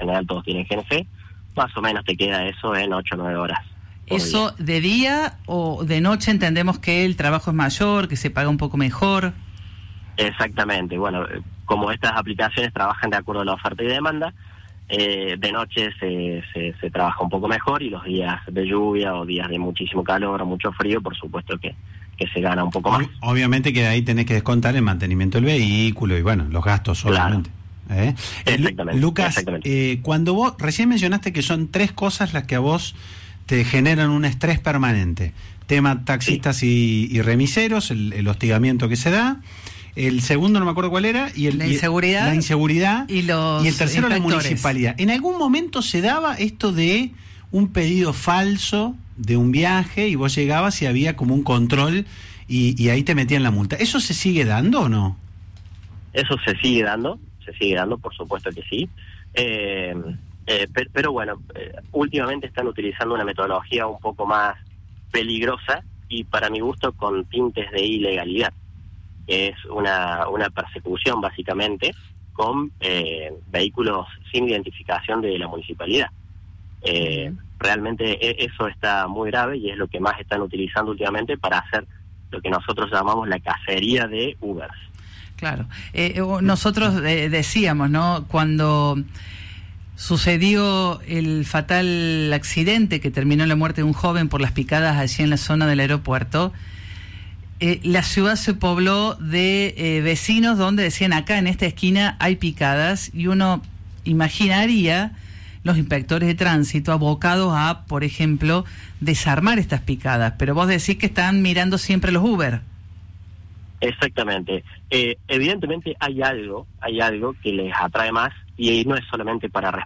general todos tienen GNC, más o menos te queda eso en 8 o 9 horas. ¿Eso de día o de noche? Entendemos que el trabajo es mayor, que se paga un poco mejor. Exactamente, bueno, como estas aplicaciones trabajan de acuerdo a la oferta y demanda, de noche se trabaja un poco mejor, y los días de lluvia o días de muchísimo calor o mucho frío, por supuesto que se gana un poco más. Obviamente que ahí tenés que descontar el mantenimiento del vehículo y bueno, los gastos obviamente. Claro. Exactamente. Lucas, exactamente. Cuando vos recién mencionaste que son 3 cosas las que a vos te generan un estrés permanente: tema taxistas y remiseros, el hostigamiento que se da. El segundo no me acuerdo cuál era, la inseguridad y el tercero la municipalidad. ¿En algún momento se daba esto de un pedido falso de un viaje y vos llegabas y había como un control y ahí te metían la multa? ¿Eso se sigue dando o no? Eso se sigue dando, por supuesto que sí. Pero bueno, últimamente están utilizando una metodología un poco más peligrosa y, para mi gusto, con tintes de ilegalidad. Es una persecución básicamente con vehículos sin identificación de la municipalidad. Realmente eso está muy grave y es lo que más están utilizando últimamente para hacer lo que nosotros llamamos la cacería de Ubers. Claro. Nosotros decíamos, ¿no?, cuando sucedió el fatal accidente que terminó en la muerte de un joven por las picadas allí en la zona del aeropuerto, la ciudad se pobló de vecinos donde decían: acá en esta esquina hay picadas, y uno imaginaría los inspectores de tránsito abocados a, por ejemplo, desarmar estas picadas, pero vos decís que están mirando siempre los Uber. Exactamente. Evidentemente hay algo que les atrae más, y no es solamente para